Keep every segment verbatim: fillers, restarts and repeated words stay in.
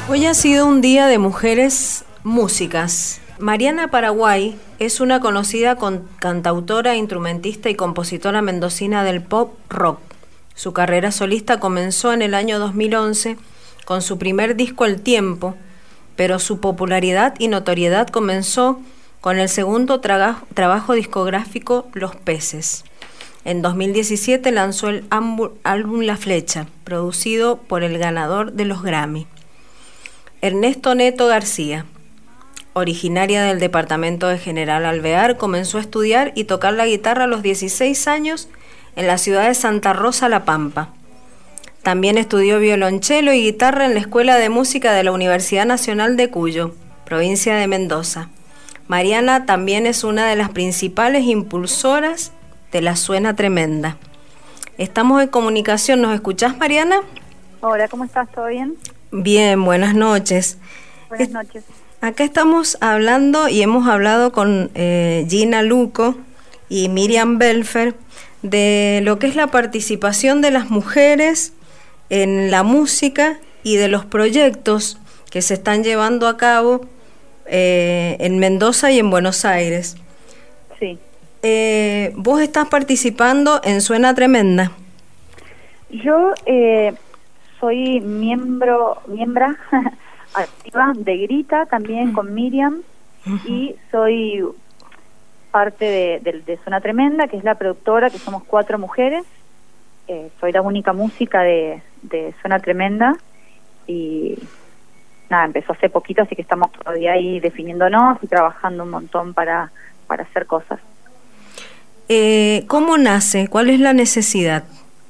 Hoy ha sido un día de mujeres músicas. Mariana Paraguay es una conocida con, cantautora, instrumentista y compositora mendocina del pop rock. Su carrera solista comenzó en el año dos mil once con su primer disco El Tiempo, pero su popularidad y notoriedad comenzó con el segundo traga, trabajo discográfico Los Peces. En dos mil diecisiete lanzó el álbum La Flecha, producido por el ganador de los Grammy, Ernesto Neto García. Originaria del departamento de General Alvear, comenzó a estudiar y tocar la guitarra a los dieciséis años en la ciudad de Santa Rosa, La Pampa. También estudió violonchelo y guitarra en la Escuela de Música de la Universidad Nacional de Cuyo, provincia de Mendoza. Mariana también es una de las principales impulsoras de La Suena Tremenda. Estamos en comunicación. ¿Nos escuchás, Mariana? Hola, ¿cómo estás? ¿Todo bien? Bien, buenas noches. Buenas noches. Acá estamos hablando y hemos hablado con eh, Gina Luco y Miriam Belfer de lo que es la participación de las mujeres en la música y de los proyectos que se están llevando a cabo eh, en Mendoza y en Buenos Aires. Sí. Eh, ¿Vos estás participando en Suena Tremenda? Yo eh, soy miembro, miembra activa de Grita, también con Miriam, uh-huh. y soy parte de, de, de Suena Tremenda, que es la productora, que somos cuatro mujeres. Eh, soy la única música de, de Suena Tremenda, y nada, empezó hace poquito, así que estamos todavía ahí definiéndonos y trabajando un montón para, para hacer cosas. Eh, ¿Cómo nace? ¿Cuál es la necesidad?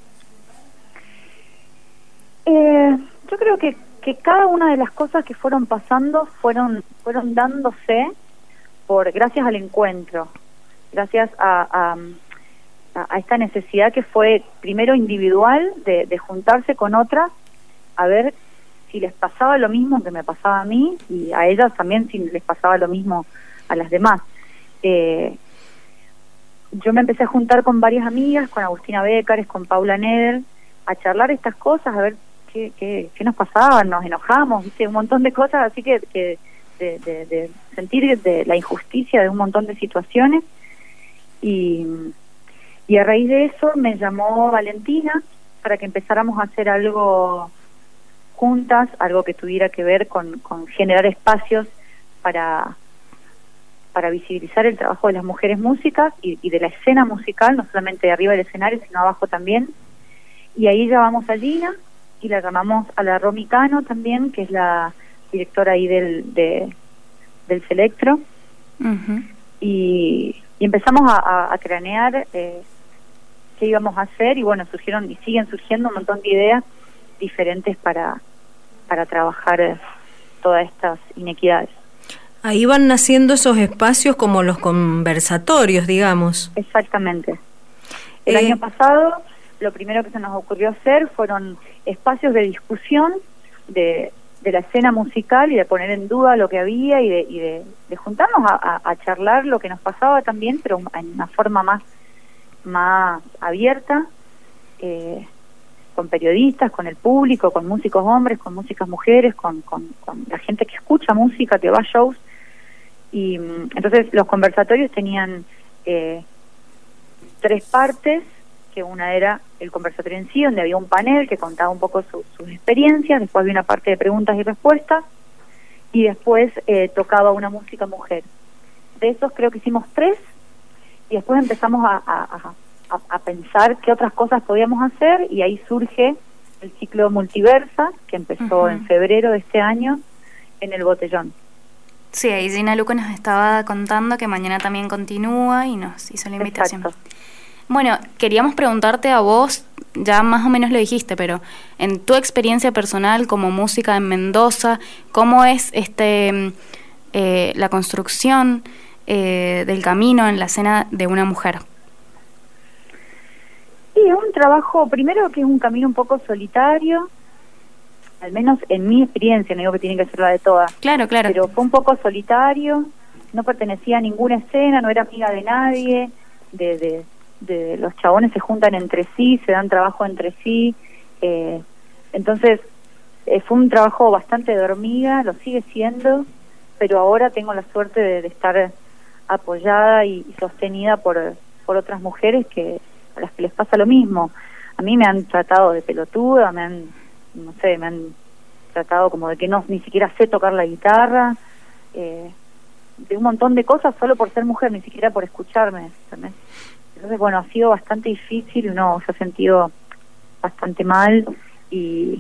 Eh, yo creo que, que cada una de las cosas que fueron pasando fueron fueron dándose por gracias al encuentro, gracias a, a, a esta necesidad que fue primero individual de, de juntarse con otras a ver si les pasaba lo mismo que me pasaba a mí y a ellas también si les pasaba lo mismo a las demás. Eh, yo me empecé a juntar con varias amigas, con Agustina Bécares, con Paula Neder, a charlar estas cosas, a ver qué, qué, qué nos pasaba, nos enojamos, ¿viste? Un montón de cosas, así que, que de, de, de sentir de la injusticia de un montón de situaciones. Y, y a raíz de eso me llamó Valentina para que empezáramos a hacer algo juntas, algo que tuviera que ver con, con generar espacios para... para visibilizar el trabajo de las mujeres músicas y, y de la escena musical, no solamente de arriba del escenario, sino abajo también. Y ahí llamamos a Gina y la llamamos a la Romy Cano también, que es la directora ahí del de, del Selectro. Uh-huh. y, y empezamos a, a, a cranear eh, qué íbamos a hacer, y bueno, surgieron y siguen surgiendo un montón de ideas diferentes para, para trabajar todas estas inequidades. Ahí van naciendo esos espacios como los conversatorios, digamos. Exactamente. El eh, año pasado, lo primero que se nos ocurrió hacer fueron espacios de discusión de, de la escena musical y de poner en duda lo que había y de, y de, de juntarnos a, a, a charlar lo que nos pasaba también, pero en una forma más, más abierta, eh, con periodistas, con el público, con músicos hombres, con músicas mujeres, con, con, con la gente que escucha música, que va a shows. Y entonces los conversatorios tenían eh, tres partes, que una era el conversatorio en sí, donde había un panel que contaba un poco su, sus experiencias, después había una parte de preguntas y respuestas, y después eh, tocaba una música mujer. De esos creo que hicimos tres, y después empezamos a, a, a, a pensar qué otras cosas podíamos hacer, y ahí surge el ciclo Multiversa, que empezó uh-huh. en febrero de este año en el Botellón. Sí, ahí Gina Luco nos estaba contando que mañana también continúa y nos hizo la invitación. Exacto. Bueno, queríamos preguntarte a vos, ya más o menos lo dijiste, pero en tu experiencia personal como música en Mendoza, ¿cómo es este eh, la construcción eh, del camino en la escena de una mujer? Sí, es un trabajo, primero que es un camino un poco solitario, al menos en mi experiencia, no digo que tiene que ser la de todas. Claro, claro. Pero fue un poco solitario, no pertenecía a ninguna escena, no era amiga de nadie, de, de, de los chabones se juntan entre sí, se dan trabajo entre sí, eh, entonces eh, fue un trabajo bastante de hormiga, lo sigue siendo, pero ahora tengo la suerte de, de estar apoyada y, y sostenida por, por otras mujeres que a las que les pasa lo mismo. A mí me han tratado de pelotuda, me han, no sé, me han tratado como de que no ni siquiera sé tocar la guitarra, eh, de un montón de cosas solo por ser mujer, ni siquiera por escucharme, ¿entendés? Entonces, bueno, ha sido bastante difícil, uno se ha sentido bastante mal y,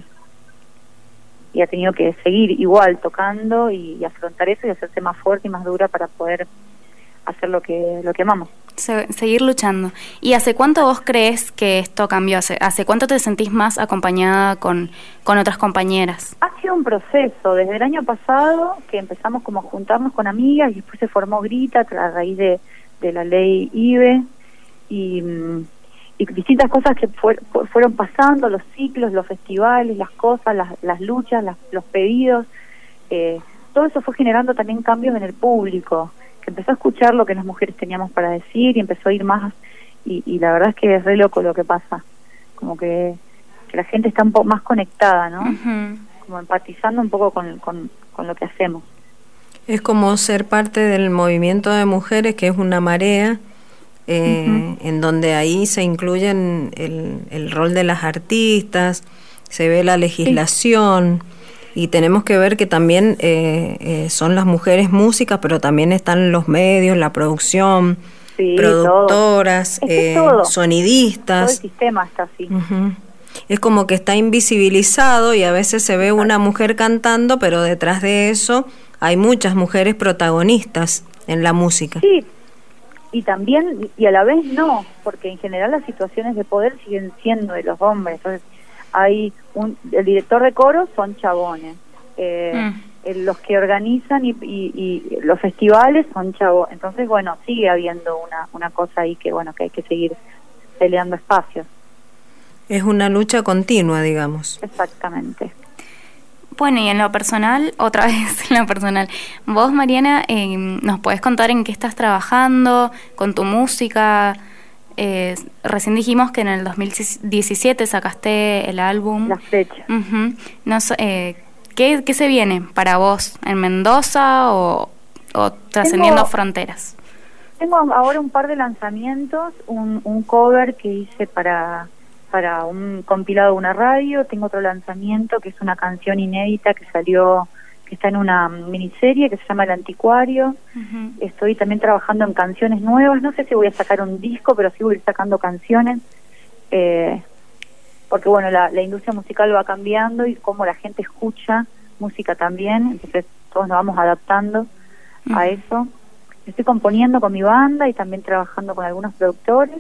y ha tenido que seguir igual tocando y, y afrontar eso y hacerse más fuerte y más dura para poder hacer lo que lo que amamos. Se, seguir luchando. ¿Y hace cuánto vos crees que esto cambió? ¿Hace, hace cuánto te sentís más acompañada con, con otras compañeras? Ha sido un proceso, desde el año pasado que empezamos como a juntarnos con amigas y después se formó Grita a raíz de, de la ley I B E y, y distintas cosas que fue, fueron pasando, los ciclos, los festivales, las cosas, las, las luchas, las, los pedidos, eh, todo eso fue generando también cambios en el público, que empezó a escuchar lo que las mujeres teníamos para decir y empezó a ir más, y, y la verdad es que es re loco lo que pasa, como que, que la gente está un poco más conectada, ¿no? Uh-huh. Como empatizando un poco con, con, con lo que hacemos. Es como ser parte del movimiento de mujeres, que es una marea, eh, uh-huh. en donde ahí se incluyen el, el rol de las artistas, se ve la legislación, sí. Y tenemos que ver que también eh, eh, son las mujeres músicas, pero también están los medios, la producción, sí, productoras, todo. Es que eh, todo. sonidistas. Todo el sistema está así. Uh-huh. Es como que está invisibilizado y a veces se ve una mujer cantando, pero detrás de eso hay muchas mujeres protagonistas en la música. Sí, y también, y a la vez no, porque en general las situaciones de poder siguen siendo de los hombres. Entonces, hay un, el director de coro son chabones, eh, mm. el, los que organizan y, y, y los festivales son chabones. Entonces, bueno, sigue habiendo una, una cosa ahí que, bueno, que hay que seguir peleando espacios. Es una lucha continua, digamos. Exactamente. Bueno, y en lo personal, otra vez en lo personal, vos, Mariana, eh, ¿nos podés contar en qué estás trabajando con tu música? Eh, recién dijimos que en el dos mil diecisiete sacaste el álbum. La fecha. Uh-huh. No sé, eh, ¿qué, ¿Qué se viene para vos? ¿En Mendoza o, o trascendiendo tengo, fronteras? Tengo ahora un par de lanzamientos, un, un cover que hice para, para un compilado de una radio, tengo otro lanzamiento que es una canción inédita que salió, que está en una miniserie que se llama El Anticuario. Uh-huh. Estoy también trabajando en canciones nuevas, no sé si voy a sacar un disco, pero sí voy a ir sacando canciones, eh, porque bueno, la, la industria musical va cambiando y como la gente escucha música también, entonces todos nos vamos adaptando uh-huh. a eso. Estoy componiendo con mi banda y también trabajando con algunos productores,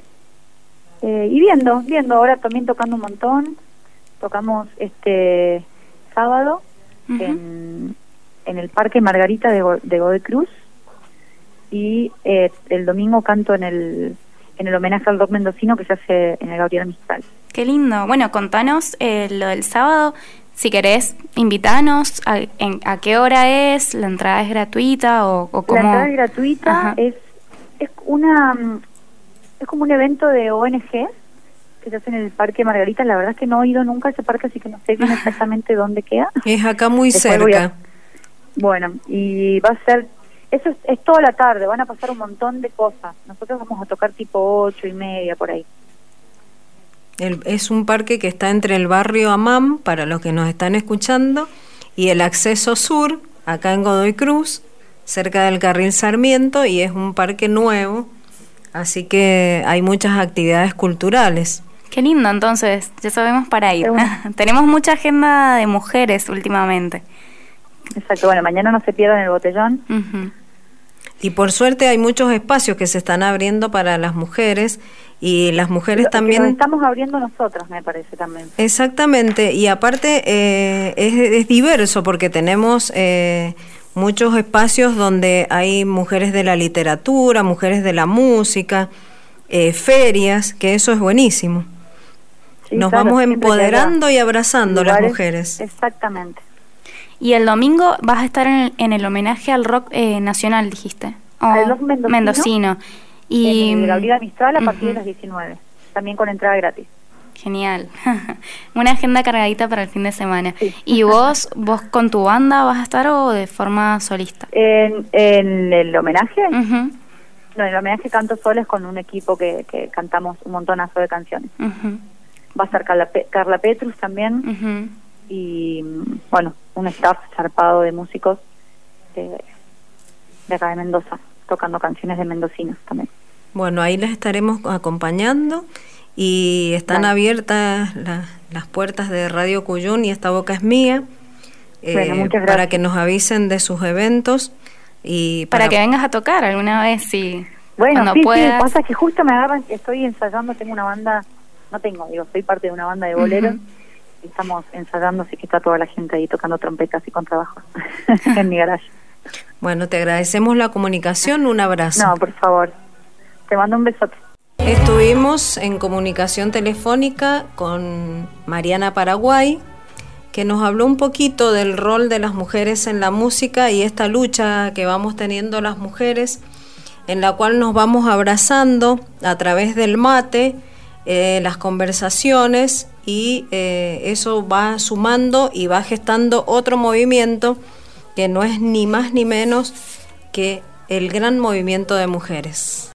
eh, y viendo, viendo, ahora también tocando un montón. Tocamos este sábado Uh-huh. en, en el Parque Margarita de, Go, de Godoy Cruz y eh, el domingo canto en el en el homenaje al rock mendocino que se hace en el Gabriela Mistral. Qué lindo. Bueno, contanos eh, lo del sábado, si querés, invitanos, a, en, a qué hora es, la entrada es gratuita o, o cómo... La entrada es gratuita, es es una es como un evento de O N G que se hace en el Parque Margarita. La verdad es que no he ido nunca a ese parque, así que no sé bien exactamente dónde queda. Es acá muy Después cerca. A... Bueno, y va a ser, eso es, es toda la tarde, van a pasar un montón de cosas. Nosotros vamos a tocar tipo ocho y media, por ahí. El, es un parque que está entre el barrio Amam, para los que nos están escuchando, y el acceso sur, acá en Godoy Cruz, cerca del Carril Sarmiento, y es un parque nuevo, así que hay muchas actividades culturales. Qué lindo, entonces, ya sabemos para ir. Tenemos mucha agenda de mujeres últimamente. Exacto, bueno, mañana no se pierdan el botellón. Uh-huh. Y por suerte hay muchos espacios que se están abriendo para las mujeres, y las mujeres Lo, también... Que nos estamos abriendo nosotras, me parece también. Exactamente, y aparte eh, es, es diverso porque tenemos... Eh, muchos espacios donde hay mujeres de la literatura, mujeres de la música, eh, ferias, que eso es buenísimo. Sí, Nos claro, vamos empoderando y abrazando lugares, las mujeres. Exactamente. Y el domingo vas a estar en el, en el homenaje al rock eh, nacional, dijiste. Oh, al rock mendocino. mendocino. Y en el Gabriela Mistral a partir uh-huh. de las diecinueve, también con entrada gratis. Genial. Una agenda cargadita para el fin de semana. Sí. ¿Y vos, vos con tu banda vas a estar o de forma solista? En, en el homenaje, Uh-huh. no, en el homenaje canto soles con un equipo que, que cantamos un montonazo de canciones. Uh-huh. Va a estar Carla, Pe- Carla Petrus también, Uh-huh. y bueno, un staff zarpado de músicos de, de acá de Mendoza, tocando canciones de mendocinos también. Bueno, ahí les estaremos acompañando y están Vale. abiertas la- las puertas de Radio Cuyún y Esta Boca es Mía, eh, Bueno, muchas para gracias. que nos avisen de sus eventos y Para que vengas a tocar alguna vez, sí. Bueno, cuando sí, puedas. sí, pasa que justo me agarran que estoy ensayando, tengo una banda, no tengo, digo, soy parte de una banda de boleros, Ujú. y estamos ensayando, así que está toda la gente ahí tocando trompetas y contrabajo en mi garaje. Bueno, te agradecemos la comunicación, un abrazo. No, por favor, te mando un besote. Estuvimos en comunicación telefónica con Mariana Paraguay, que nos habló un poquito del rol de las mujeres en la música y esta lucha que vamos teniendo las mujeres, en la cual nos vamos abrazando a través del mate, eh, las conversaciones, y eh, eso va sumando y va gestando otro movimiento que no es ni más ni menos que el gran movimiento de mujeres.